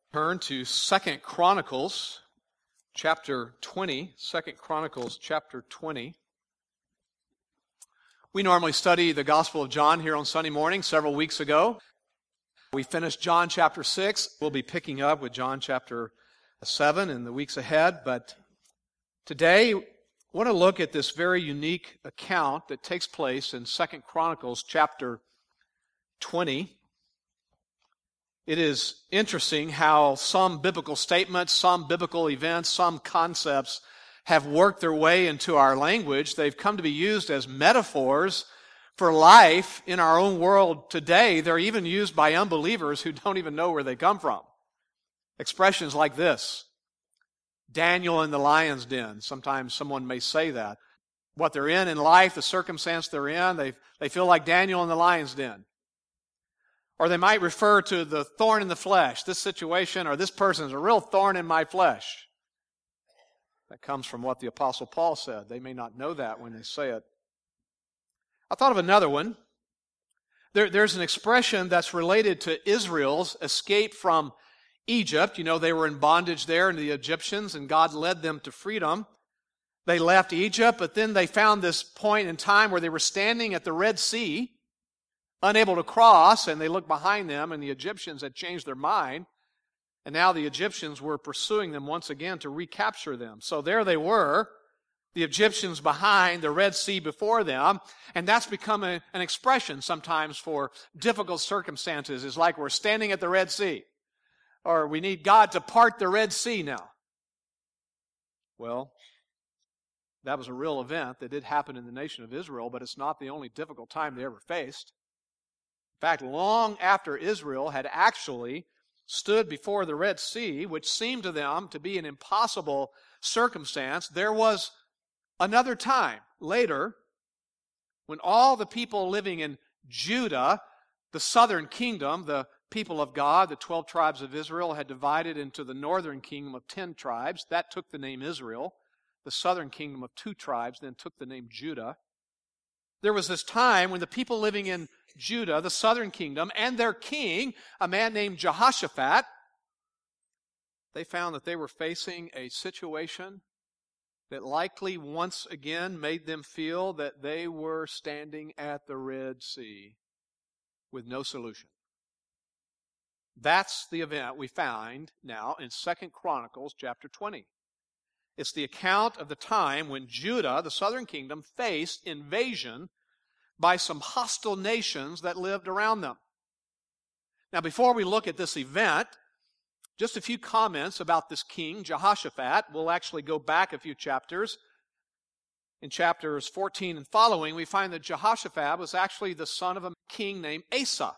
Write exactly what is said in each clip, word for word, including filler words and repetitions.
Turn to Second Chronicles chapter twenty. Second Chronicles chapter twenty. We normally study the Gospel of John here on Sunday morning. Several weeks ago, we finished John chapter six. We'll be picking up with John chapter seven in the weeks ahead. But today, I want to look at this very unique account that takes place in Second Chronicles chapter twenty. It is interesting how some biblical statements, some biblical events, some concepts have worked their way into our language. They've come to be used as metaphors for life in our own world today. They're even used by unbelievers who don't even know where they come from. Expressions like this: Daniel in the lion's den. Sometimes someone may say that. What they're in in life, the circumstance they're in, they, they feel like Daniel in the lion's den. Or they might refer to the thorn in the flesh. This situation or this person is a real thorn in my flesh. That comes from what the Apostle Paul said. They may not know that when they say it. I thought of another one. There, there's an expression that's related to Israel's escape from Egypt. You know, they were in bondage there in the Egyptians, and God led them to freedom. They left Egypt, but then they found this point in time where they were standing at the Red Sea, unable to cross, and they looked behind them, and the Egyptians had changed their mind, and now the Egyptians were pursuing them once again to recapture them. So there they were, the Egyptians behind, the Red Sea before them, and that's become a, an expression sometimes for difficult circumstances. It's like we're standing at the Red Sea, or we need God to part the Red Sea now. Well, that was a real event that did happen in the nation of Israel, but it's not the only difficult time they ever faced. In fact, long after Israel had actually stood before the Red Sea, which seemed to them to be an impossible circumstance, there was another time later when all the people living in Judah, the southern kingdom, the people of God, the twelve tribes of Israel, had divided into the northern kingdom of ten tribes. That took the name Israel. The southern kingdom of two tribes then took the name Judah. There was this time when the people living in Judah, the southern kingdom, and their king, a man named Jehoshaphat, they found that they were facing a situation that likely once again made them feel that they were standing at the Red Sea with no solution. That's the event we find now in Second Chronicles chapter twenty. It's the account of the time when Judah, the southern kingdom, faced invasion by some hostile nations that lived around them. Now, before we look at this event, just a few comments about this king, Jehoshaphat. We'll actually go back a few chapters. In chapters fourteen and following, we find that Jehoshaphat was actually the son of a king named Asa.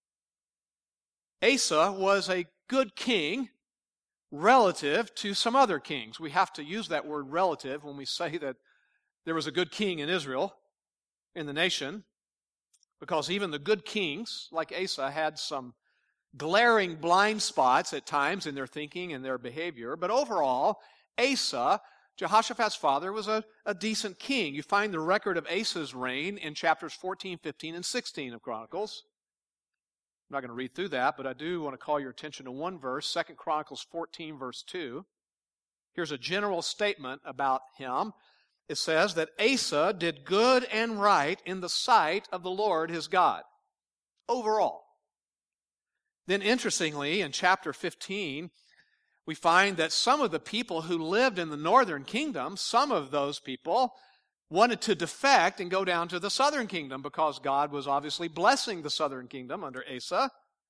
Asa was a good king relative to some other kings. We have to use that word relative when we say that there was a good king in Israel, in the nation, because even the good kings, like Asa, had some glaring blind spots at times in their thinking and their behavior. But overall, Asa, Jehoshaphat's father, was a, a decent king. You find the record of Asa's reign in chapters fourteen, fifteen, and sixteen of Chronicles. I'm not going to read through that, but I do want to call your attention to one verse, Second Chronicles fourteen, verse two. Here's a general statement about him. It says that Asa did good and right in the sight of the Lord his God. Overall. Then interestingly, in chapter fifteen, we find that some of the people who lived in the northern kingdom, some of those people wanted to defect and go down to the southern kingdom because God was obviously blessing the southern kingdom under Asa.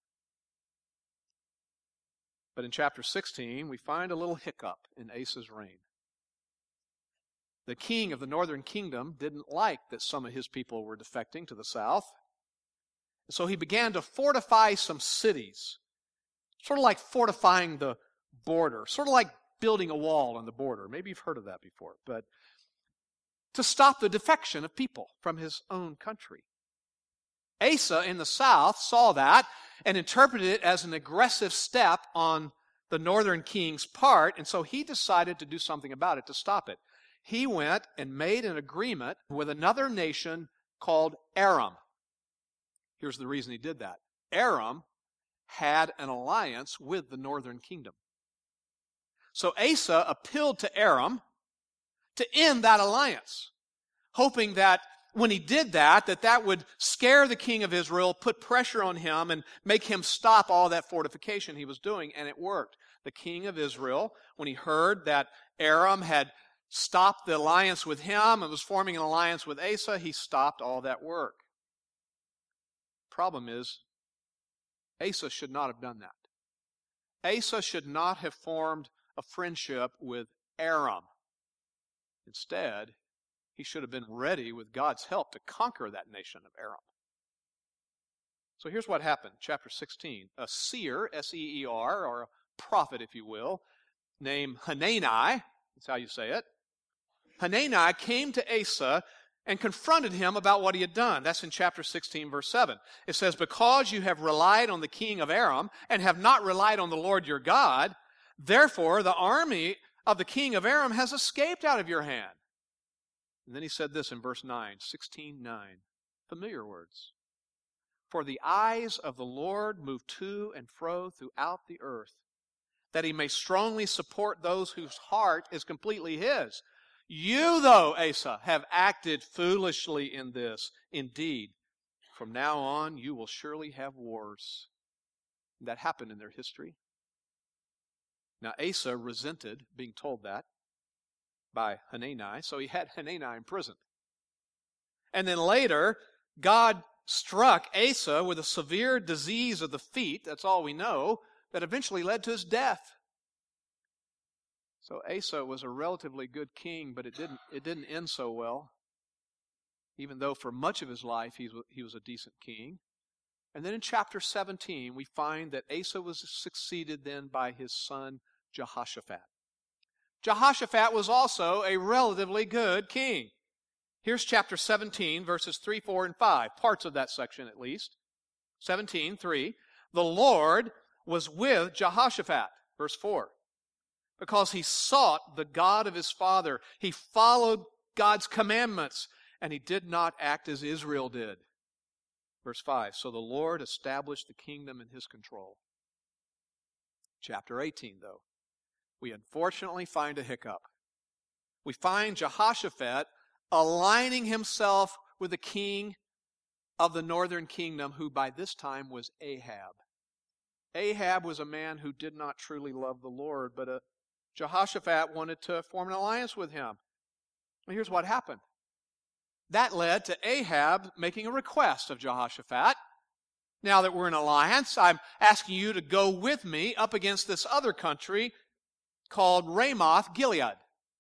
But in chapter sixteen, we find a little hiccup in Asa's reign. The king of the northern kingdom didn't like that some of his people were defecting to the south. So he began to fortify some cities, sort of like fortifying the border, sort of like building a wall on the border. Maybe you've heard of that before, but to stop the defection of people from his own country. Asa in the south saw that and interpreted it as an aggressive step on the northern king's part, and so he decided to do something about it to stop it. He went and made an agreement with another nation called Aram. Here's the reason he did that. Aram had an alliance with the northern kingdom. So Asa appealed to Aram to end that alliance, hoping that when he did that, that that would scare the king of Israel, put pressure on him, and make him stop all that fortification he was doing, and it worked. The king of Israel, when he heard that Aram had stopped the alliance with him and was forming an alliance with Asa, he stopped all that work. Problem is, Asa should not have done that. Asa should not have formed a friendship with Aram. Instead, he should have been ready with God's help to conquer that nation of Aram. So here's what happened, chapter sixteen. A seer, S E E R, or a prophet, if you will, named Hanani, that's how you say it. Hanani came to Asa and confronted him about what he had done. That's in chapter sixteen, verse seven. It says, because you have relied on the king of Aram and have not relied on the Lord your God, therefore the army of the king of Aram has escaped out of your hand. And then he said this in verse nine, sixteen nine, familiar words. For the eyes of the Lord move to and fro throughout the earth, that he may strongly support those whose heart is completely his. You, though, Asa, have acted foolishly in this. Indeed, from now on you will surely have wars. That happened in their history. Now Asa resented being told that by Hanani, so he had Hanani imprisoned. And then later, God struck Asa with a severe disease of the feet, that's all we know, that eventually led to his death. So Asa was a relatively good king, but it didn't, it didn't end so well, even though for much of his life he was, he was a decent king. And then in chapter seventeen, we find that Asa was succeeded then by his son Jehoshaphat. Jehoshaphat was also a relatively good king. Here's chapter seventeen, verses three, four, and five, parts of that section at least. seventeen, three. The Lord was with Jehoshaphat, verse four, because he sought the God of his father. He followed God's commandments, and he did not act as Israel did. Verse five, so the Lord established the kingdom in his control. Chapter eighteen, though, we unfortunately find a hiccup. We find Jehoshaphat aligning himself with the king of the northern kingdom, who by this time was Ahab. Ahab was a man who did not truly love the Lord, but uh, Jehoshaphat wanted to form an alliance with him. And here's what happened. That led to Ahab making a request of Jehoshaphat. Now that we're in alliance, I'm asking you to go with me up against this other country called Ramoth Gilead,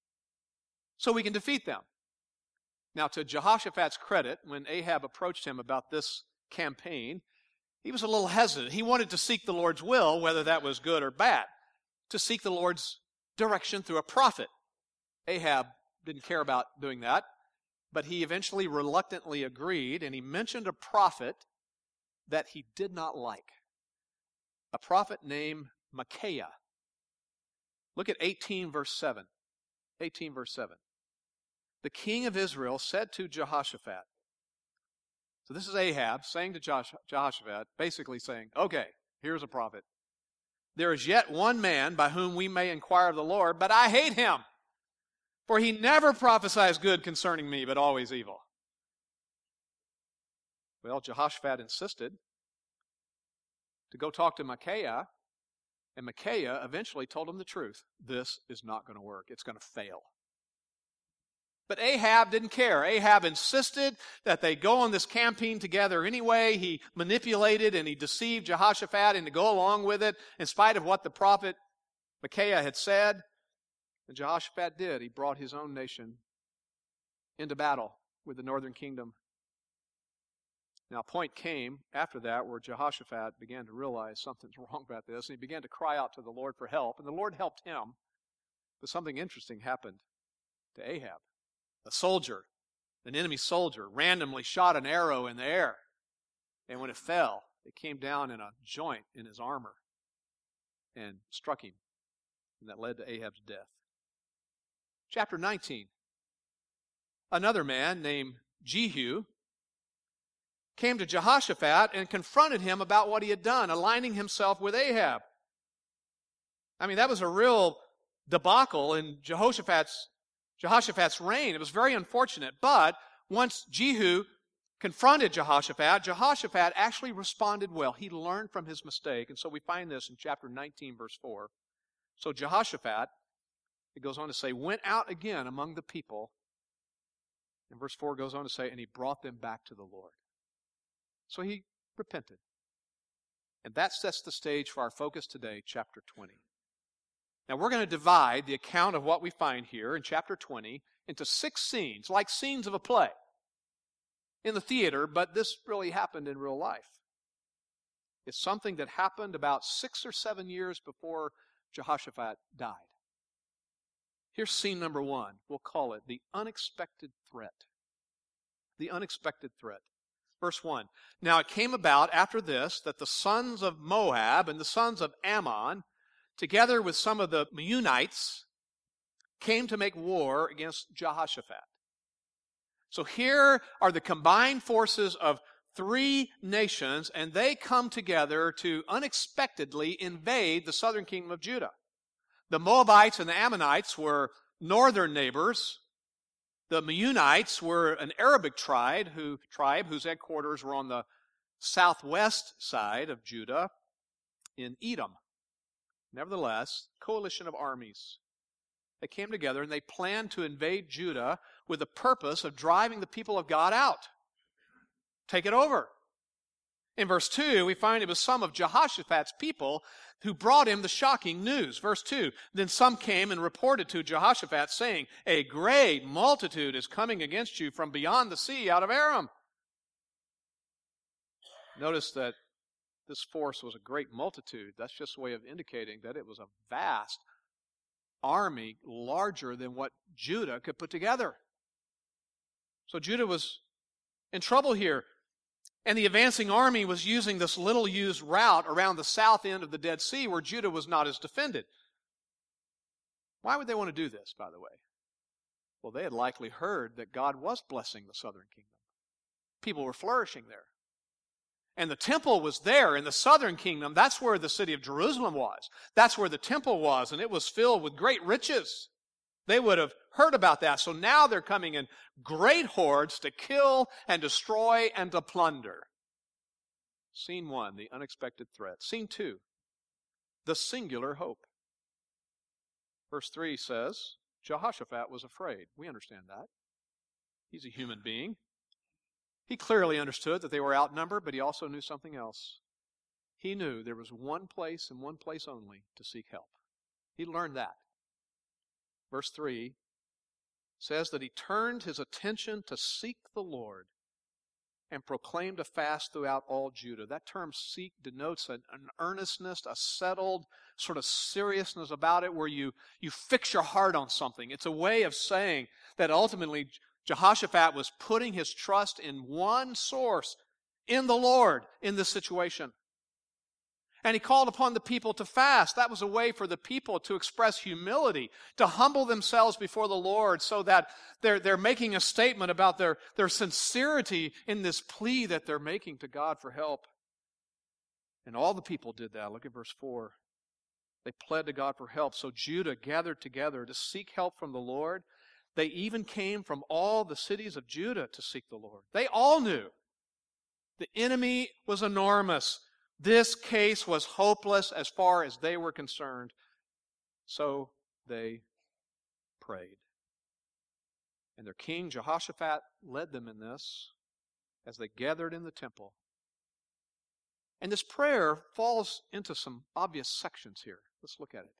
so we can defeat them. Now, to Jehoshaphat's credit, when Ahab approached him about this campaign, he was a little hesitant. He wanted to seek the Lord's will, whether that was good or bad, to seek the Lord's direction through a prophet. Ahab didn't care about doing that, but he eventually reluctantly agreed, and he mentioned a prophet that he did not like, a prophet named Micaiah. Look at eighteen, verse seven. eighteen, verse seven. The king of Israel said to Jehoshaphat, so this is Ahab saying to Josh, Jehoshaphat, basically saying, okay, here's a prophet. There is yet one man by whom we may inquire of the Lord, but I hate him, for he never prophesies good concerning me, but always evil. Well, Jehoshaphat insisted to go talk to Micaiah, and Micaiah eventually told him the truth. This is not going to work. It's going to fail. But Ahab didn't care. Ahab insisted that they go on this campaign together anyway. He manipulated and he deceived Jehoshaphat into go along with it in spite of what the prophet Micaiah had said. And Jehoshaphat did. He brought his own nation into battle with the northern kingdom. Now, a point came after that where Jehoshaphat began to realize something's wrong about this, and he began to cry out to the Lord for help, and the Lord helped him. But something interesting happened to Ahab. A soldier, an enemy soldier, randomly shot an arrow in the air, and when it fell, it came down in a joint in his armor and struck him, and that led to Ahab's death. Chapter nineteen. Another man named Jehu came to Jehoshaphat and confronted him about what he had done, aligning himself with Ahab. I mean, that was a real debacle in Jehoshaphat's, Jehoshaphat's reign. It was very unfortunate. But once Jehu confronted Jehoshaphat, Jehoshaphat actually responded well. He learned from his mistake. And so we find this in chapter nineteen, verse four. So Jehoshaphat, it goes on to say, went out again among the people. And verse four goes on to say, and he brought them back to the Lord. So he repented. And that sets the stage for our focus today, chapter twenty. Now we're going to divide the account of what we find here in chapter twenty into six scenes, like scenes of a play in the theater, but this really happened in real life. It's something that happened about six or seven years before Jehoshaphat died. Here's scene number one. We'll call it the unexpected threat. The unexpected threat. Verse one. Now it came about after this that the sons of Moab and the sons of Ammon, together with some of the Meunites, came to make war against Jehoshaphat. So here are the combined forces of three nations, and they come together to unexpectedly invade the southern kingdom of Judah. The Moabites and the Ammonites were northern neighbors. The Meunites were an Arabic tribe, who, tribe whose headquarters were on the southwest side of Judah in Edom. Nevertheless, coalition of armies. They came together and they planned to invade Judah with the purpose of driving the people of God out. Take it over. In verse two, we find it was some of Jehoshaphat's people who brought him the shocking news. Verse two, then some came and reported to Jehoshaphat, saying, a great multitude is coming against you from beyond the sea out of Aram. Notice that this force was a great multitude. That's just a way of indicating that it was a vast army, larger than what Judah could put together. So Judah was in trouble here. And the advancing army was using this little-used route around the south end of the Dead Sea where Judah was not as defended. Why would they want to do this, by the way? Well, they had likely heard that God was blessing the southern kingdom. People were flourishing there. And the temple was there in the southern kingdom. That's where the city of Jerusalem was. That's where the temple was, and it was filled with great riches. They would have heard about that. So now they're coming in great hordes to kill and destroy and to plunder. Scene one, the unexpected threat. Scene two, the singular hope. Verse three says, Jehoshaphat was afraid. We understand that. He's a human being. He clearly understood that they were outnumbered, but he also knew something else. He knew there was one place and one place only to seek help. He learned that. Verse three says that he turned his attention to seek the Lord and proclaimed a fast throughout all Judah. That term seek denotes an, an earnestness, a settled sort of seriousness about it where you, you fix your heart on something. It's a way of saying that ultimately Jehoshaphat was putting his trust in one source, in the Lord, in this situation. And he called upon the people to fast. That was a way for the people to express humility, to humble themselves before the Lord so that they're, they're making a statement about their, their sincerity in this plea that they're making to God for help. And all the people did that. Look at verse four. They pled to God for help. So Judah gathered together to seek help from the Lord. They even came from all the cities of Judah to seek the Lord. They all knew the enemy was enormous. This case was hopeless as far as they were concerned. So they prayed. And their king, Jehoshaphat, led them in this as they gathered in the temple. And this prayer falls into some obvious sections here. Let's look at it.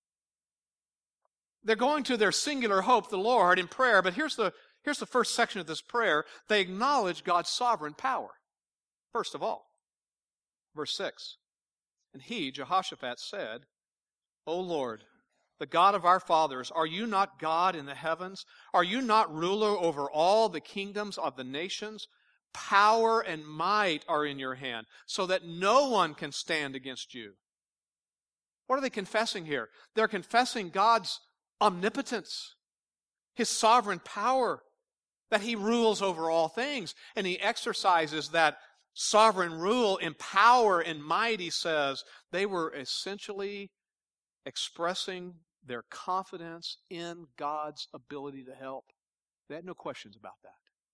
They're going to their singular hope, the Lord, in prayer, but here's the, here's the first section of this prayer. They acknowledge God's sovereign power, first of all. Verse six, and he, Jehoshaphat, said, O Lord, the God of our fathers, are you not God in the heavens? Are you not ruler over all the kingdoms of the nations? Power and might are in your hand, so that no one can stand against you. What are they confessing here? They're confessing God's omnipotence, His sovereign power. that He rules over all things, and He exercises that sovereign rule in power and might, he says. They were essentially expressing their confidence in God's ability to help. They had no questions about that.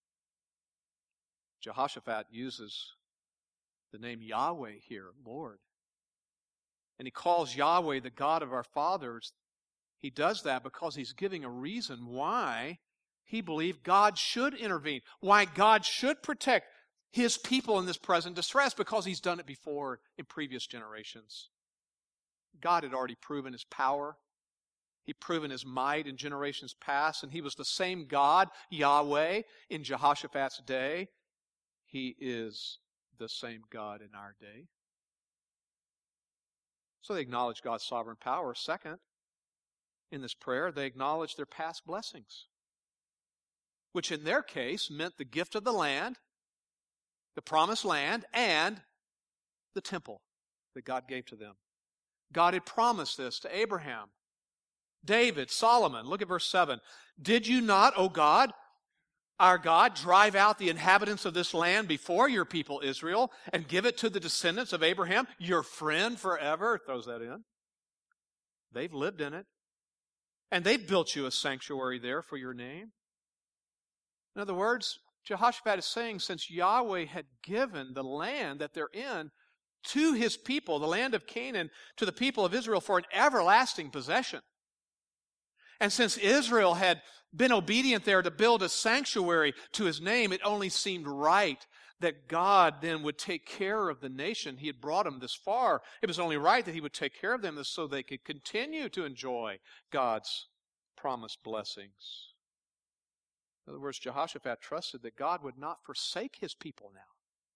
Jehoshaphat uses the name Yahweh here, Lord. And he calls Yahweh the God of our fathers. He does that because he's giving a reason why he believed God should intervene, why God should protect His people in this present distress, because He's done it before in previous generations. God had already proven His power. He'd proven His might in generations past, and He was the same God, Yahweh, in Jehoshaphat's day. He is the same God in our day. So they acknowledge God's sovereign power. Second, in this prayer, they acknowledge their past blessings, which in their case meant the gift of the land, the promised land, and the temple that God gave to them. God had promised this to Abraham, David, Solomon. Look at verse seven. Did you not, O God, our God, drive out the inhabitants of this land before your people Israel and give it to the descendants of Abraham, your friend forever? Throws that in. They've lived in it. And they've built you a sanctuary there for your name. In other words, Jehoshaphat is saying, since Yahweh had given the land that they're in to His people, the land of Canaan, to the people of Israel for an everlasting possession, and since Israel had been obedient there to build a sanctuary to His name, it only seemed right that God then would take care of the nation. He had brought them this far. It was only right that He would take care of them so they could continue to enjoy God's promised blessings. In other words, Jehoshaphat trusted that God would not forsake His people now.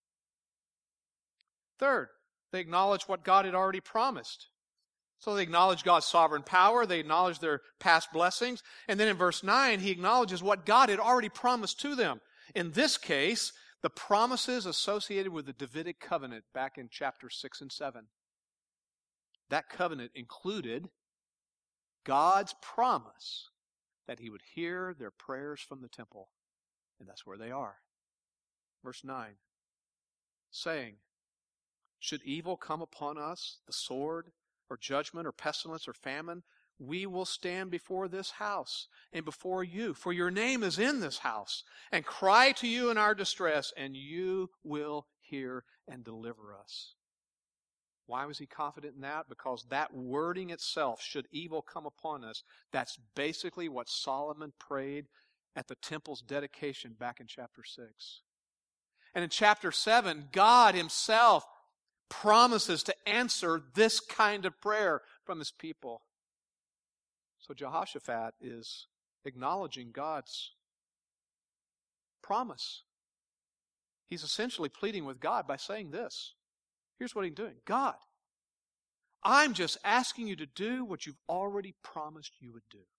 Third, they acknowledged what God had already promised. So they acknowledge God's sovereign power, they acknowledge their past blessings, and then in verse nine, he acknowledges what God had already promised to them. In this case, the promises associated with the Davidic covenant back in chapter six and seven. That covenant included God's promise that He would hear their prayers from the temple. And that's where they are. Verse nine, saying, should evil come upon us, the sword, or judgment, or pestilence, or famine, we will stand before this house and before you, for your name is in this house, and cry to you in our distress, and you will hear and deliver us. Why was he confident in that? Because that wording itself, should evil come upon us, that's basically what Solomon prayed at the temple's dedication back in chapter six. And in chapter seven, God Himself promises to answer this kind of prayer from His people. So Jehoshaphat is acknowledging God's promise. He's essentially pleading with God by saying this. Here's what he's doing. God, I'm just asking you to do what you've already promised you would do.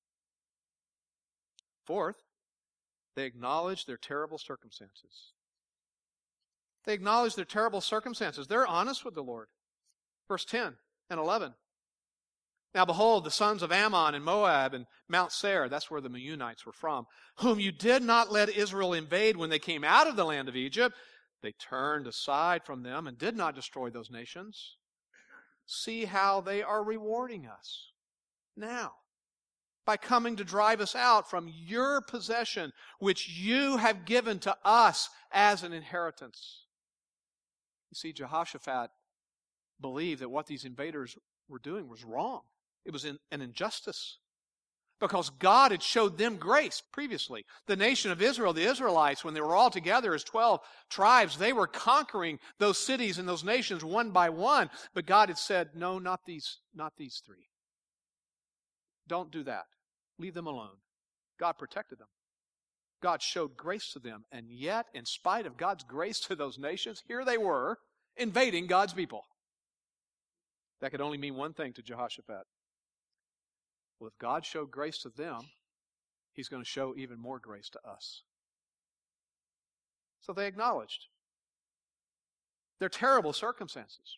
Fourth, they acknowledge their terrible circumstances. They acknowledge their terrible circumstances. They're honest with the Lord. Verse ten and eleven. Now behold, the sons of Ammon and Moab and Mount Seir, that's where the Meunites were from, whom you did not let Israel invade when they came out of the land of Egypt, they turned aside from them and did not destroy those nations. See how they are rewarding us now by coming to drive us out from your possession, which you have given to us as an inheritance. You see, Jehoshaphat believed that what these invaders were doing was wrong. It was an injustice. Because God had showed them grace previously. The nation of Israel, the Israelites, when they were all together as twelve tribes, they were conquering those cities and those nations one by one. But God had said, no, not these, not these three. Don't do that. Leave them alone. God protected them. God showed grace to them. And yet, in spite of God's grace to those nations, here they were, invading God's people. That could only mean one thing to Jehoshaphat. Well, if God showed grace to them, He's going to show even more grace to us. So they acknowledged their terrible circumstances.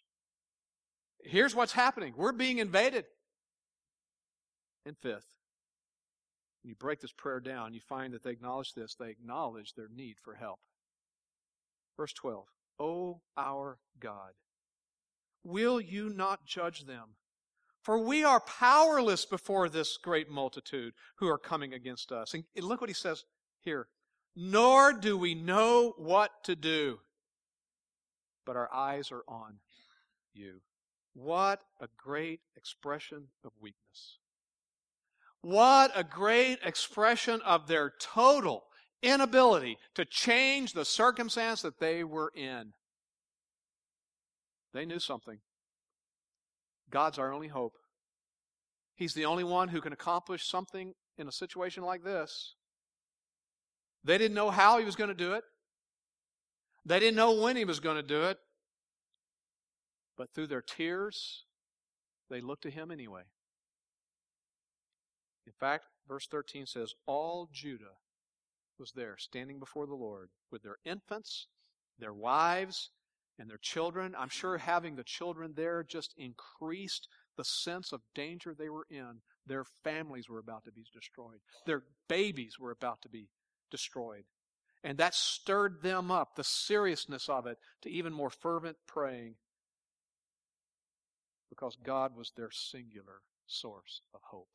Here's what's happening. We're being invaded. And fifth, When you break this prayer down, you find that they acknowledge this. They acknowledge their need for help. Verse twelve, O our God, will you not judge them? For we are powerless before this great multitude who are coming against us. And look what he says here. Nor do we know what to do, but our eyes are on you. What a great expression of weakness. What a great expression of their total inability to change the circumstance that they were in. They knew something. God's our only hope. He's the only one who can accomplish something in a situation like this. They didn't know how He was going to do it. They didn't know when He was going to do it. But through their tears, they looked to Him anyway. In fact, verse thirteen says, all Judah was there, standing before the Lord, with their infants, their wives, and their children. I'm sure having the children there just increased the sense of danger they were in. Their families were about to be destroyed. Their babies were about to be destroyed. And that stirred them up, the seriousness of it, to even more fervent praying, because God was their singular source of hope.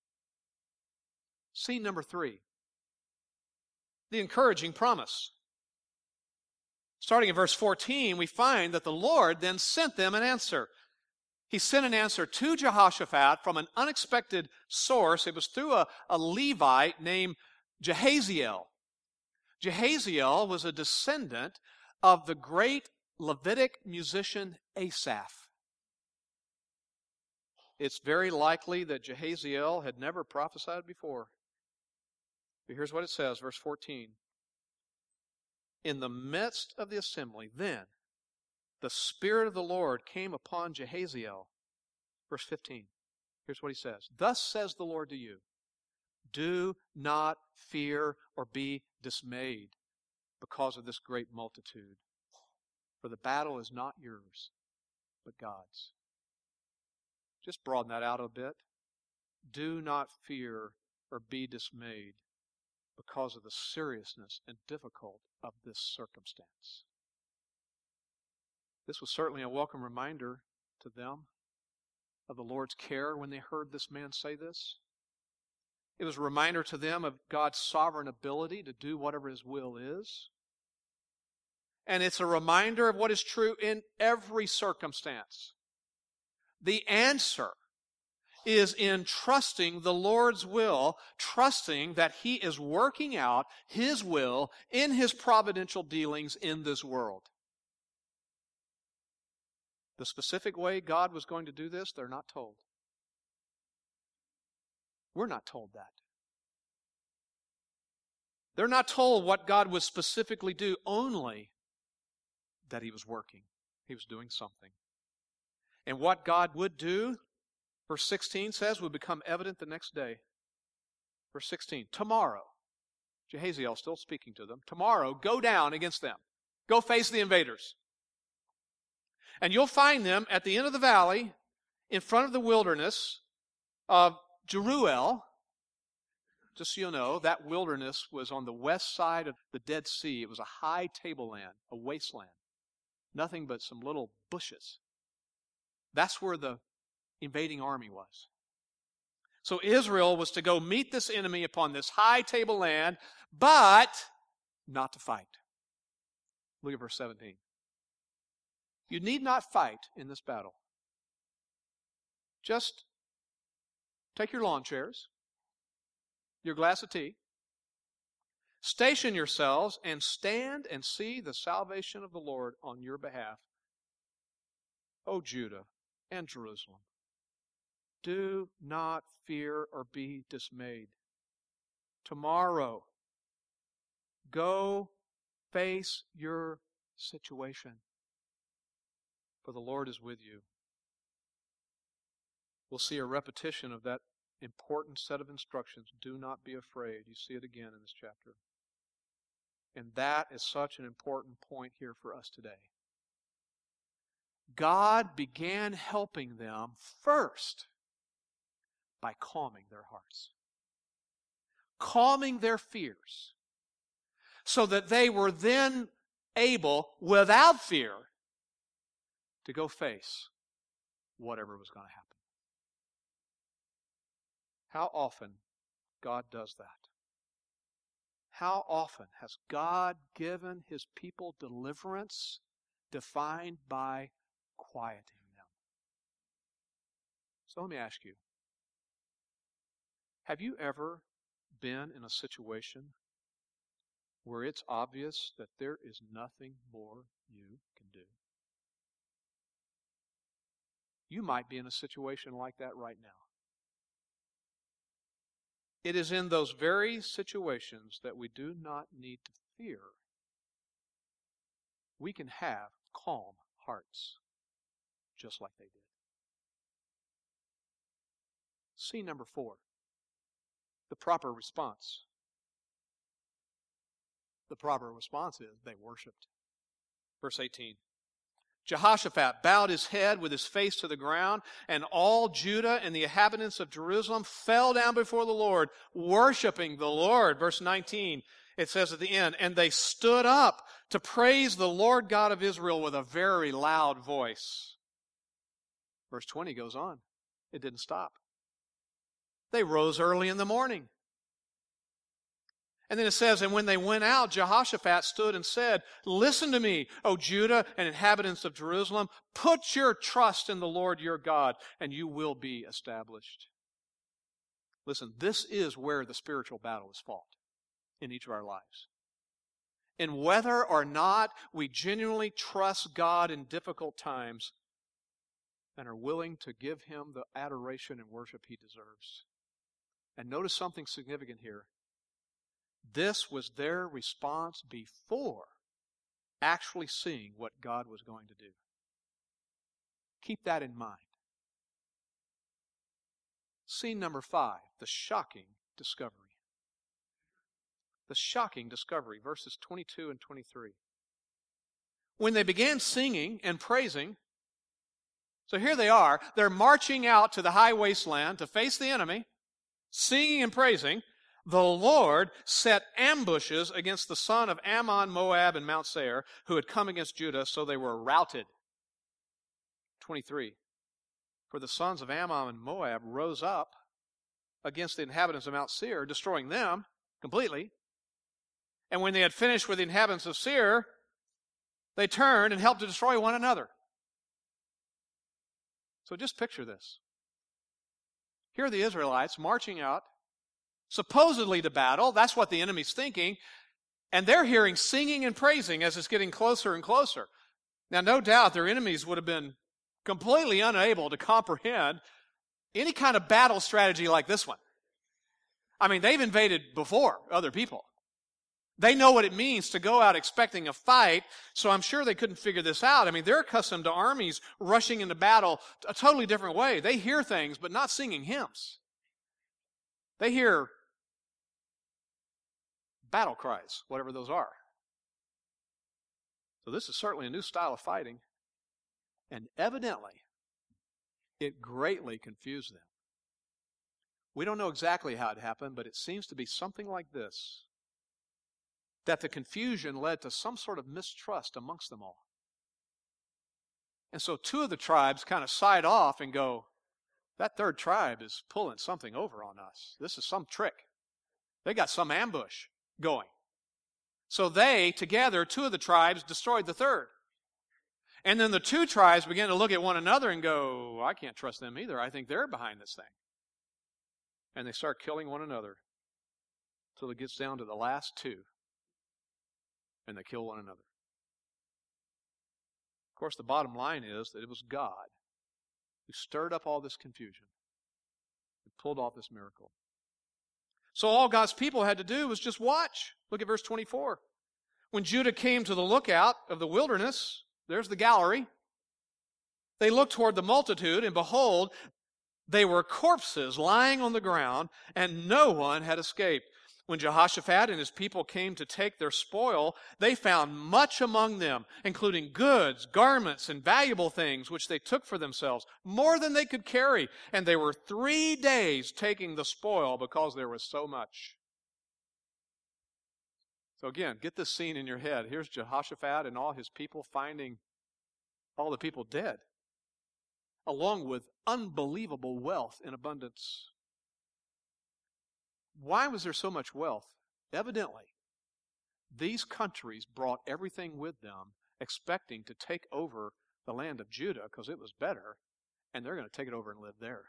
Scene number three, the encouraging promise. Starting in verse fourteen, we find that the Lord then sent them an answer. He sent an answer to Jehoshaphat from an unexpected source. It was through a, a Levite named Jehaziel. Jehaziel was a descendant of the great Levitic musician Asaph. It's very likely that Jehaziel had never prophesied before. But here's what it says, verse fourteen. In the midst of the assembly, then, the Spirit of the Lord came upon Jehaziel. Verse fifteen. Here's what he says. Thus says the Lord to you, do not fear or be dismayed because of this great multitude. For the battle is not yours, but God's. Just broaden that out a bit. Do not fear or be dismayed because of the seriousness and difficulty of this circumstance. This was certainly a welcome reminder to them of the Lord's care when they heard this man say this. It was a reminder to them of God's sovereign ability to do whatever His will is. And it's a reminder of what is true in every circumstance. The answer is in trusting the Lord's will, trusting that He is working out His will in His providential dealings in this world. The specific way God was going to do this, they're not told. We're not told that. They're not told what God would specifically do, only that He was working. He was doing something. And what God would do, verse sixteen says, would become evident the next day. Verse sixteen, tomorrow, Jehaziel still speaking to them, tomorrow go down against them. Go face the invaders. And you'll find them at the end of the valley, in front of the wilderness of Jeruel. Just so you know, that wilderness was on the west side of the Dead Sea. It was a high tableland, a wasteland. Nothing but some little bushes. That's where the invading army was. So Israel was to go meet this enemy upon this high tableland, but not to fight. Look at verse seventeen. You need not fight in this battle. Just take your lawn chairs, your glass of tea, station yourselves, and stand and see the salvation of the Lord on your behalf. O Judah and Jerusalem, do not fear or be dismayed. Tomorrow, go face your situation, for the Lord is with you. We'll see a repetition of that important set of instructions. Do not be afraid. You see it again in this chapter. And that is such an important point here for us today. God began helping them first by calming their hearts. calming their fears, so that they were then able, without fear, to go face whatever was going to happen. How often God does that? How often has God given His people deliverance defined by quieting them? So let me ask you, have you ever been in a situation where it's obvious that there is nothing more you can do? You might be in a situation like that right now. It is in those very situations that we do not need to fear. We can have calm hearts, just like they did. C number four, the proper response. The proper response is they worshiped. Verse eighteen. Jehoshaphat bowed his head with his face to the ground, and all Judah and the inhabitants of Jerusalem fell down before the Lord, worshiping the Lord. Verse nineteen, it says at the end, and they stood up to praise the Lord God of Israel with a very loud voice. Verse twenty goes on. It didn't stop. They rose early in the morning. And then it says, and when they went out, Jehoshaphat stood and said, listen to me, O Judah and inhabitants of Jerusalem. Put your trust in the Lord your God, and you will be established. Listen, this is where the spiritual battle is fought in each of our lives. And whether or not we genuinely trust God in difficult times and are willing to give Him the adoration and worship He deserves. And notice something significant here. This was their response before actually seeing what God was going to do. Keep that in mind. Scene number five, the shocking discovery. The shocking discovery, verses twenty-two and twenty-three. When they began singing and praising, so here they are, they're marching out to the high wasteland to face the enemy, singing and praising. The Lord set ambushes against the son of Ammon, Moab, and Mount Seir, who had come against Judah, so they were routed. twenty-three. For the sons of Ammon and Moab rose up against the inhabitants of Mount Seir, destroying them completely. And when they had finished with the inhabitants of Seir, they turned and helped to destroy one another. So just picture this. Here are the Israelites marching out, supposedly to battle. That's what the enemy's thinking. And they're hearing singing and praising as it's getting closer and closer. Now, no doubt their enemies would have been completely unable to comprehend any kind of battle strategy like this one. I mean, they've invaded before other people. They know what it means to go out expecting a fight, so I'm sure they couldn't figure this out. I mean, they're accustomed to armies rushing into battle a totally different way. They hear things, but not singing hymns. They hear battle cries, whatever those are. So this is certainly a new style of fighting. And evidently, it greatly confused them. We don't know exactly how it happened, but it seems to be something like this. That the confusion led to some sort of mistrust amongst them all. And so two of the tribes kind of side off and go, that third tribe is pulling something over on us. This is some trick. They got some ambush going. So they, together, two of the tribes, destroyed the third. And then the two tribes began to look at one another and go, I can't trust them either. I think they're behind this thing. And they start killing one another until it gets down to the last two. And they kill one another. Of course, the bottom line is that it was God who stirred up all this confusion and pulled off this miracle. So all God's people had to do was just watch. Look at verse twenty-four. When Judah came to the lookout of the wilderness, there's the gallery. They looked toward the multitude, and behold, they were corpses lying on the ground, and no one had escaped. When Jehoshaphat and his people came to take their spoil, they found much among them, including goods, garments, and valuable things, which they took for themselves, more than they could carry. And they were three days taking the spoil because there was so much. So again, get this scene in your head. Here's Jehoshaphat and all his people finding all the people dead, along with unbelievable wealth in abundance. Why was there so much wealth? Evidently, these countries brought everything with them, expecting to take over the land of Judah because it was better, and they're going to take it over and live there.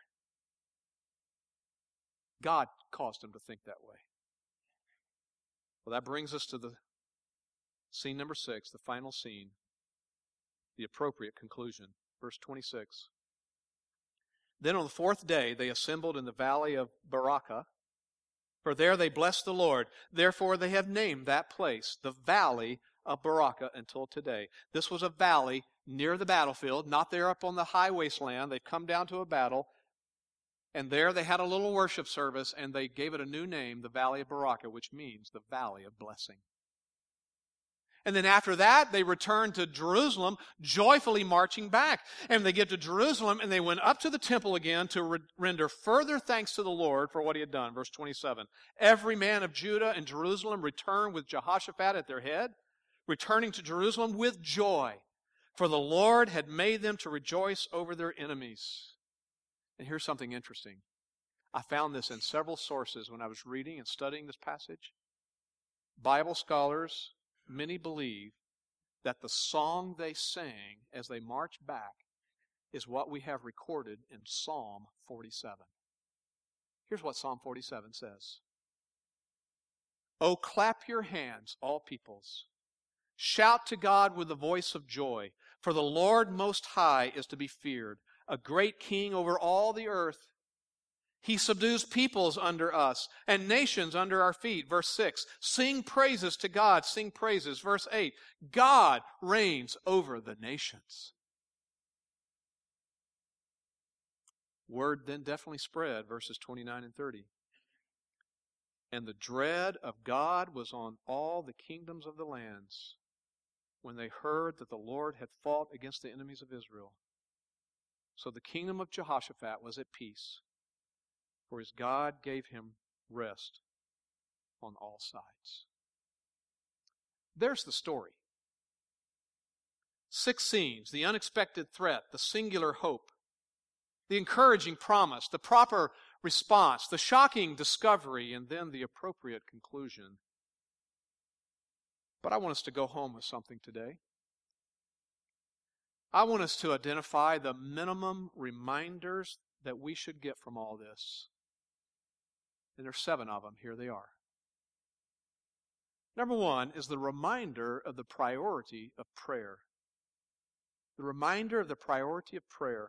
God caused them to think that way. Well, that brings us to the scene number six, the final scene, the appropriate conclusion. Verse twenty-six. Then on the fourth day they assembled in the valley of Barakah, for there they blessed the Lord. Therefore they have named that place the valley of Barakah until today. This was a valley near the battlefield, not there up on the high wasteland. They've come down to a battle, and there they had a little worship service, and they gave it a new name, the Valley of Barakah, which means the Valley of Blessing. And then after that, they returned to Jerusalem, joyfully marching back. And they get to Jerusalem, and they went up to the temple again to re- render further thanks to the Lord for what he had done. Verse twenty-seven. Every man of Judah and Jerusalem returned with Jehoshaphat at their head, returning to Jerusalem with joy, for the Lord had made them to rejoice over their enemies. And here's something interesting. I found this in several sources when I was reading and studying this passage. Bible scholars, many believe that the song they sang as they marched back is what we have recorded in Psalm forty-seven. Here's what Psalm forty-seven says. Oh, clap your hands, all peoples. Shout to God with the voice of joy, for the Lord Most High is to be feared, a great king over all the earth. He subdues peoples under us and nations under our feet. Verse six, sing praises to God, sing praises. Verse eight, God reigns over the nations. Word then definitely spread, verses twenty-nine and thirty. And the dread of God was on all the kingdoms of the lands when they heard that the Lord had fought against the enemies of Israel. So the kingdom of Jehoshaphat was at peace, for his God gave him rest on all sides. There's the story. Six scenes: the unexpected threat, the singular hope, the encouraging promise, the proper response, the shocking discovery, and then the appropriate conclusion. But I want us to go home with something today. I want us to identify the minimum reminders that we should get from all this. And there's seven of them. Here they are. Number one is the reminder of the priority of prayer. The reminder of the priority of prayer.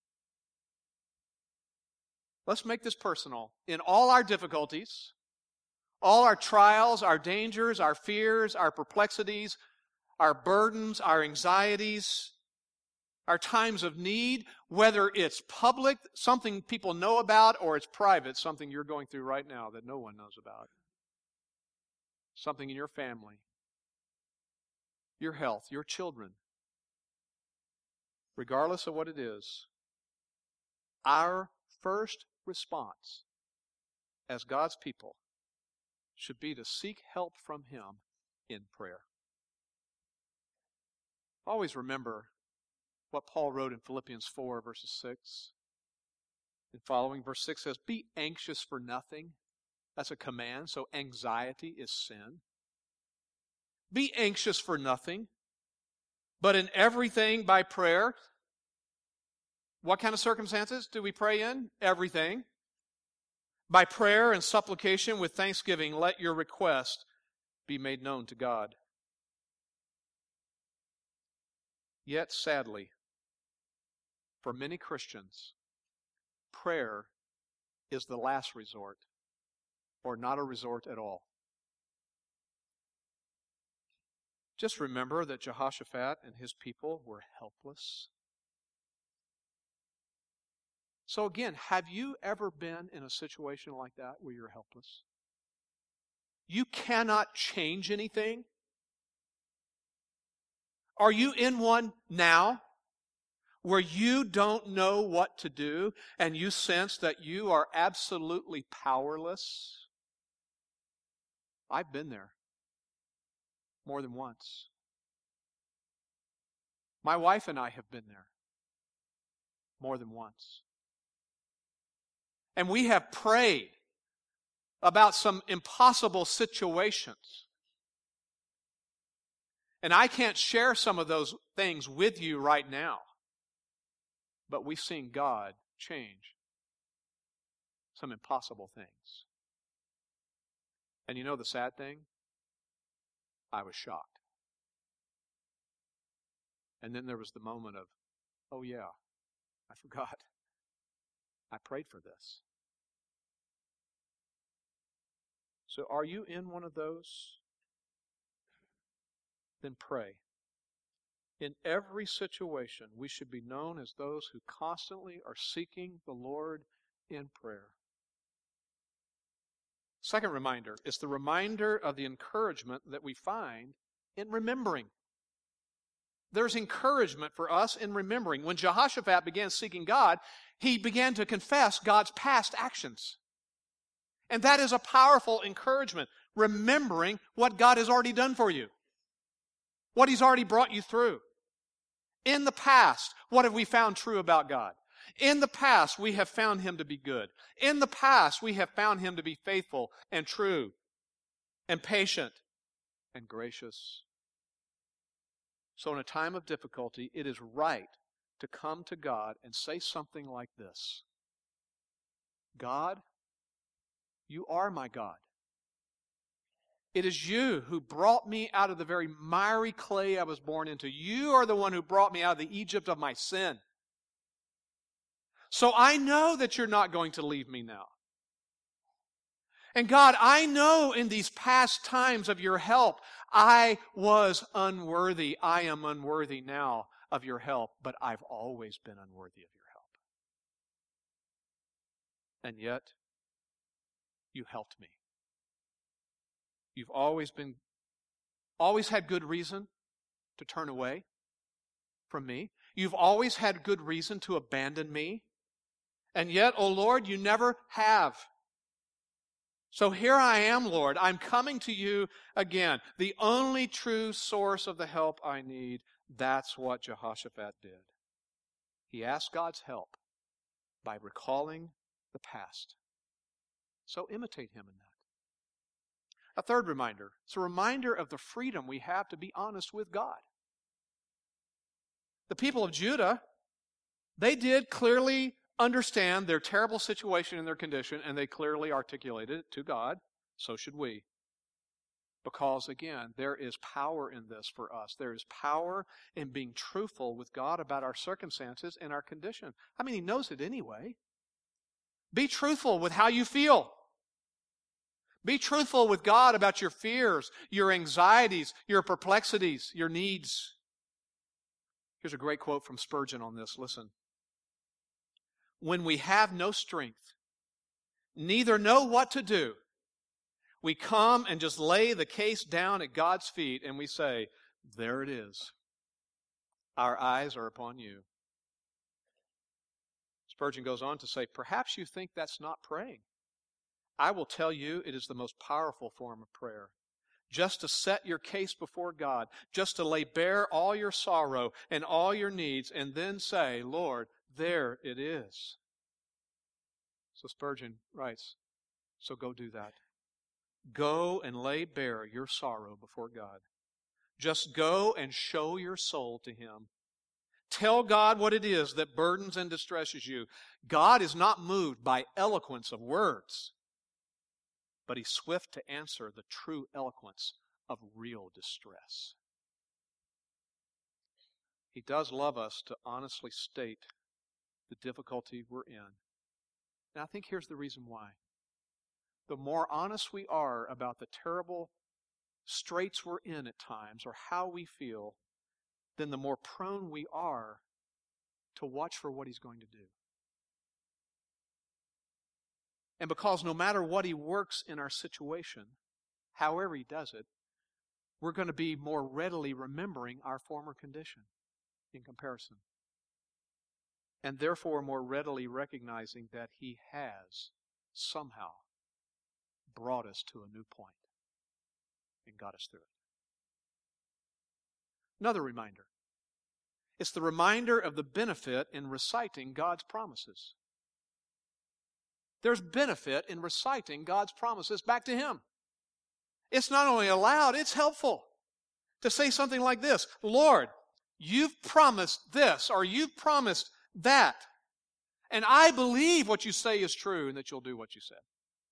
Let's make this personal. In all our difficulties, all our trials, our dangers, our fears, our perplexities, our burdens, our anxieties, our times of need, whether it's public, something people know about, or it's private, something you're going through right now that no one knows about. Something in your family, your health, your children. Regardless of what it is, our first response as God's people should be to seek help from Him in prayer. Always remember what Paul wrote in Philippians four, verses six and following. Verse six says, be anxious for nothing. That's a command, so anxiety is sin. Be anxious for nothing, but in everything by prayer. What kind of circumstances do we pray in? Everything. By prayer and supplication with thanksgiving, let your request be made known to God. Yet, sadly, for many Christians, prayer is the last resort, or not a resort at all. Just remember that Jehoshaphat and his people were helpless. So again, have you ever been in a situation like that where you're helpless? You cannot change anything? Are you in one now where you don't know what to do and you sense that you are absolutely powerless? I've been there. more than once. My wife and I have been there more than once. And we have prayed about some impossible situations. And I can't share some of those things with you right now. But we've seen God change some impossible things. And you know the sad thing? I was shocked. And then there was the moment of, oh yeah, I forgot. I prayed for this. So are you in one of those? Then pray. In every situation, we should be known as those who constantly are seeking the Lord in prayer. Second reminder is the reminder of the encouragement that we find in remembering. There's encouragement for us in remembering. When Jehoshaphat began seeking God, he began to confess God's past actions. And that is a powerful encouragement, remembering what God has already done for you, what He's already brought you through. In the past, what have we found true about God? In the past, we have found Him to be good. In the past, we have found Him to be faithful and true and patient and gracious. So in a time of difficulty, it is right to come to God and say something like this: God, you are my God. It is you who brought me out of the very miry clay I was born into. You are the one who brought me out of the Egypt of my sin. So I know that you're not going to leave me now. And God, I know in these past times of your help, I was unworthy. I am unworthy now of your help, but I've always been unworthy of your help. And yet, you helped me. You've always been, always had good reason to turn away from me. You've always had good reason to abandon me. And yet, O Lord, you never have. So here I am, Lord. I'm coming to you again. The only true source of the help I need. That's what Jehoshaphat did. He asked God's help by recalling the past. So imitate him in that. A third reminder. It's a reminder of the freedom we have to be honest with God. The people of Judah, they did clearly understand their terrible situation and their condition, and they clearly articulated it to God. So should we. Because, again, there is power in this for us. There is power in being truthful with God about our circumstances and our condition. I mean, He knows it anyway. Be truthful with how you feel. Be truthful with God about your fears, your anxieties, your perplexities, your needs. Here's a great quote from Spurgeon on this. Listen. When we have no strength, neither know what to do, we come and just lay the case down at God's feet and we say, there it is. Our eyes are upon you. Spurgeon goes on to say, perhaps you think that's not praying. I will tell you it is the most powerful form of prayer. Just to set your case before God, just to lay bare all your sorrow and all your needs, and then say, Lord, there it is. So Spurgeon writes, so go do that. Go and lay bare your sorrow before God. Just go and show your soul to Him. Tell God what it is that burdens and distresses you. God is not moved by eloquence of words, but He's swift to answer the true eloquence of real distress. He does love us to honestly state the difficulty we're in. And I think here's the reason why. The more honest we are about the terrible straits we're in at times, or how we feel, then the more prone we are to watch for what He's going to do. And because no matter what He works in our situation, however He does it, we're going to be more readily remembering our former condition in comparison. And therefore more readily recognizing that He has somehow brought us to a new point and got us through it. Another reminder. It's the reminder of the benefit in reciting God's promises. There's benefit in reciting God's promises back to Him. It's not only allowed, it's helpful to say something like this: Lord, you've promised this, or you've promised that, and I believe what you say is true and that you'll do what you said.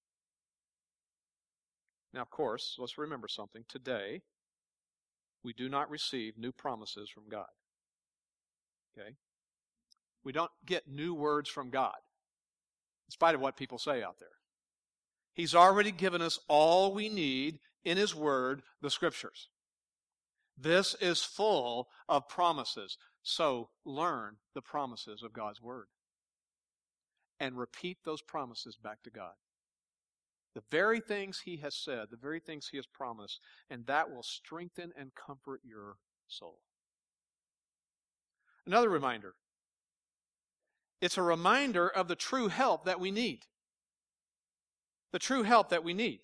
Now, of course, let's remember something. Today, we do not receive new promises from God. Okay? We don't get new words from God, in spite of what people say out there. He's already given us all we need in His Word, the Scriptures. This is full of promises. So learn the promises of God's Word and repeat those promises back to God. The very things He has said, the very things He has promised, and that will strengthen and comfort your soul. Another reminder. It's a reminder of the true help that we need. The true help that we need.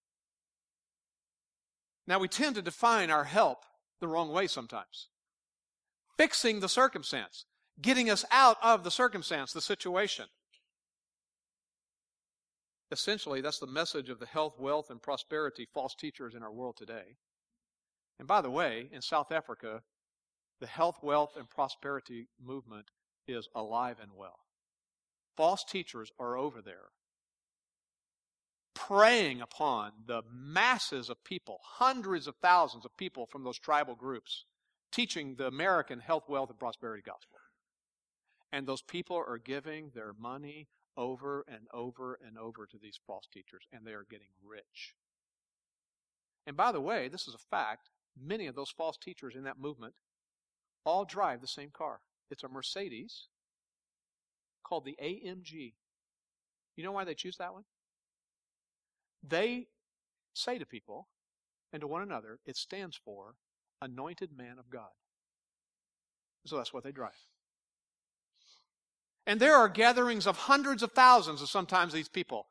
Now, we tend to define our help the wrong way sometimes. Fixing the circumstance, getting us out of the circumstance, the situation. Essentially, that's the message of the health, wealth, and prosperity false teachers in our world today. And by the way, in South Africa, the health, wealth, and prosperity movement is alive and well. False teachers are over there preying upon the masses of people, hundreds of thousands of people from those tribal groups, teaching the American health, wealth, and prosperity gospel. And those people are giving their money over and over and over to these false teachers, and they are getting rich. And by the way, this is a fact, many of those false teachers in that movement all drive the same car. It's a Mercedes called the A M G. You know why they choose that one? They say to people and to one another, it stands for Anointed Man of God. So that's what they drive. And there are gatherings of hundreds of thousands of sometimes these people.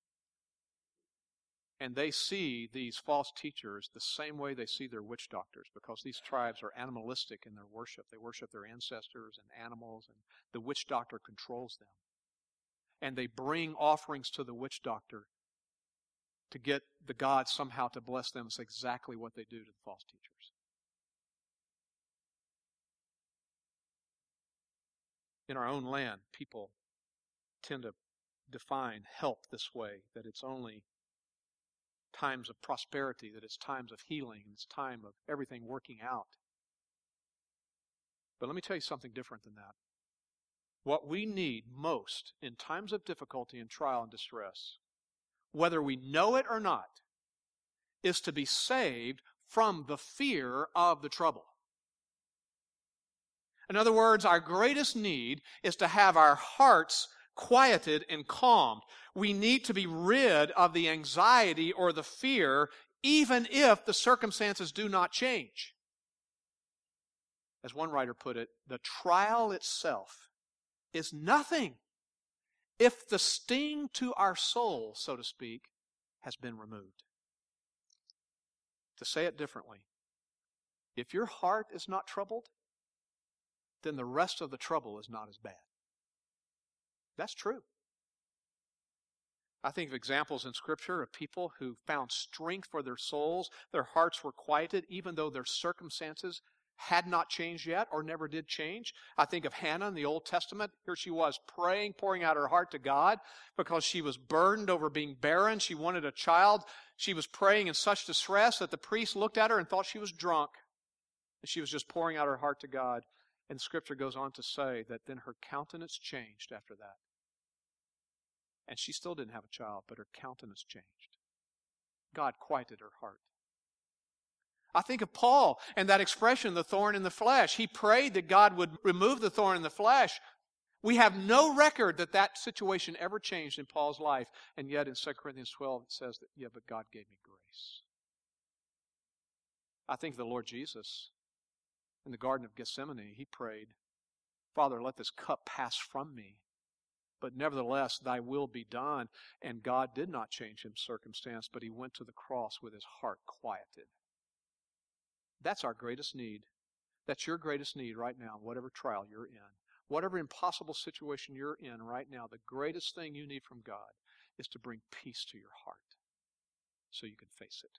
And they see these false teachers the same way they see their witch doctors, because these tribes are animalistic in their worship. They worship their ancestors and animals, and the witch doctor controls them. And they bring offerings to the witch doctor to get the gods somehow to bless them. It's exactly what they do to the false teachers. In our own land, people tend to define help this way, that it's only times of prosperity, that it's times of healing, it's time of everything working out. But let me tell you something different than that. What we need most in times of difficulty and trial and distress, whether we know it or not, is to be saved from the fear of the trouble. In other words, our greatest need is to have our hearts quieted and calmed. We need to be rid of the anxiety or the fear, even if the circumstances do not change. As one writer put it, the trial itself is nothing if the sting to our soul, so to speak, has been removed. To say it differently, if your heart is not troubled, then the rest of the trouble is not as bad. That's true. I think of examples in Scripture of people who found strength for their souls. Their hearts were quieted even though their circumstances had not changed yet or never did change. I think of Hannah in the Old Testament. Here she was praying, pouring out her heart to God because she was burdened over being barren. She wanted a child. She was praying in such distress that the priest looked at her and thought she was drunk. And she was just pouring out her heart to God. And Scripture goes on to say that then her countenance changed after that. And she still didn't have a child, but her countenance changed. God quieted her heart. I think of Paul and that expression, the thorn in the flesh. He prayed that God would remove the thorn in the flesh. We have no record that that situation ever changed in Paul's life. And yet in Second Corinthians twelve it says that, yeah, but God gave me grace. I think of the Lord Jesus in the Garden of Gethsemane. He prayed, Father, let this cup pass from me. But nevertheless, thy will be done. And God did not change his circumstance, but he went to the cross with his heart quieted. That's our greatest need. That's your greatest need right now, whatever trial you're in. Whatever impossible situation you're in right now, the greatest thing you need from God is to bring peace to your heart so you can face it.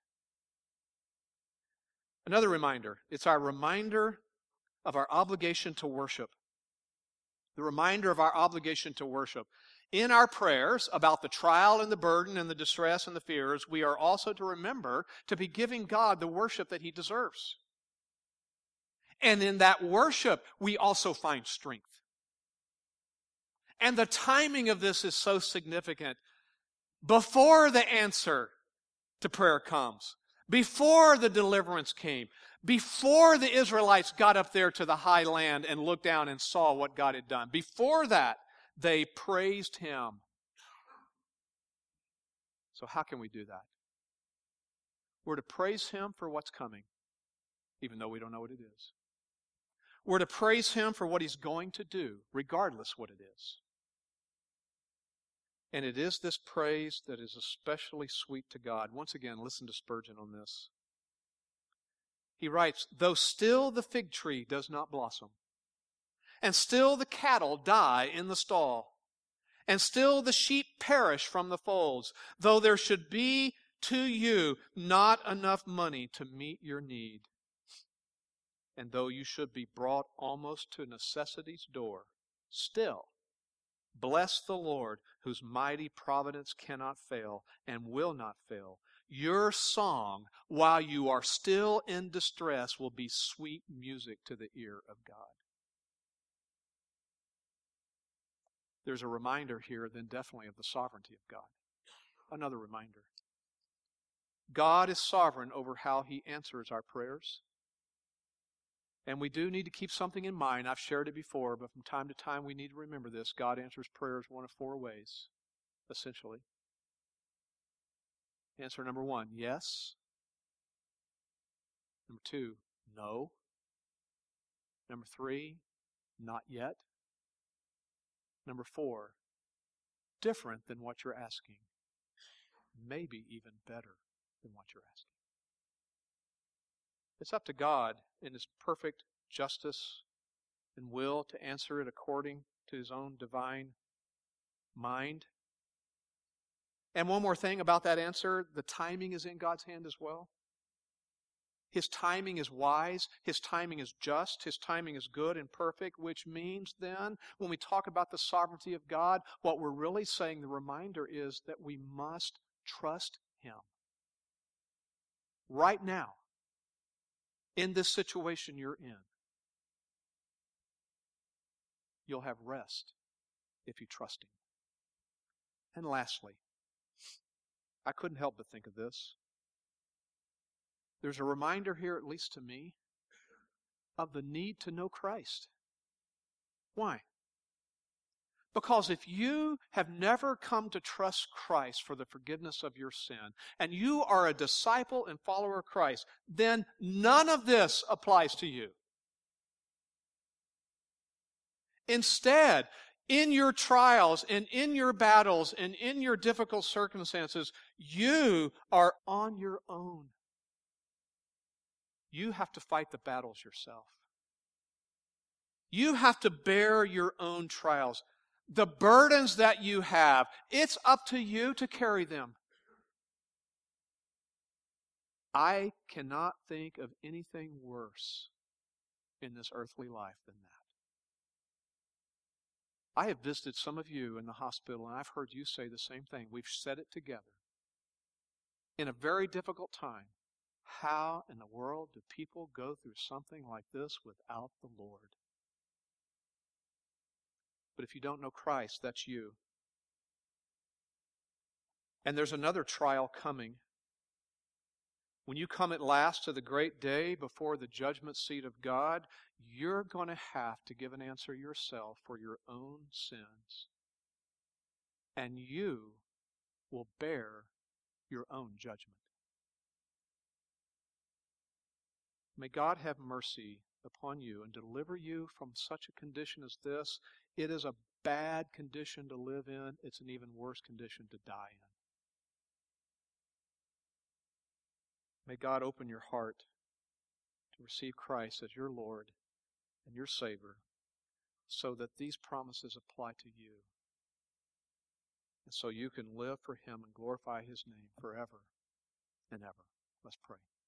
Another reminder, it's our reminder of our obligation to worship. The reminder of our obligation to worship. In our prayers about the trial and the burden and the distress and the fears, we are also to remember to be giving God the worship that He deserves. And in that worship, we also find strength. And the timing of this is so significant. Before the answer to prayer comes, before the deliverance came, before the Israelites got up there to the high land and looked down and saw what God had done, before that, they praised Him. So how can we do that? We're to praise Him for what's coming, even though we don't know what it is. We're to praise Him for what He's going to do, regardless what it is. And it is this praise that is especially sweet to God. Once again, listen to Spurgeon on this. He writes, though still the fig tree does not blossom, and still the cattle die in the stall, and still the sheep perish from the folds, though there should be to you not enough money to meet your need, and though you should be brought almost to necessity's door, still bless the Lord, whose mighty providence cannot fail and will not fail. Your song, while you are still in distress, will be sweet music to the ear of God. There's a reminder here, then definitely, of the sovereignty of God. Another reminder. God is sovereign over how He answers our prayers. And we do need to keep something in mind. I've shared it before, but from time to time we need to remember this. God answers prayers one of four ways, essentially. Answer number one, yes. Number two, no. Number three, not yet. Number four, different than what you're asking. Maybe even better than what you're asking. It's up to God in His perfect justice and will to answer it according to His own divine mind. And one more thing about that answer, the timing is in God's hand as well. His timing is wise. His timing is just. His timing is good and perfect, which means then, when we talk about the sovereignty of God, what we're really saying, the reminder is that we must trust Him. Right now, in this situation you're in, you'll have rest if you trust Him. And lastly, I couldn't help but think of this. There's a reminder here, at least to me, of the need to know Christ. Why? Because if you have never come to trust Christ for the forgiveness of your sin, and you are a disciple and follower of Christ, then none of this applies to you. Instead, in your trials and in your battles and in your difficult circumstances, you are on your own. You have to fight the battles yourself. You have to bear your own trials. The burdens that you have, it's up to you to carry them. I cannot think of anything worse in this earthly life than that. I have visited some of you in the hospital, and I've heard you say the same thing. We've said it together. In a very difficult time, how in the world do people go through something like this without the Lord? But if you don't know Christ, that's you. And there's another trial coming. When you come at last to the great day before the judgment seat of God, you're going to have to give an answer yourself for your own sins. And you will bear your own judgment. May God have mercy upon you and deliver you from such a condition as this. It is a bad condition to live in. It's an even worse condition to die in. May God open your heart to receive Christ as your Lord and your Savior, so that these promises apply to you, and so you can live for Him and glorify His name forever and ever. Let's pray.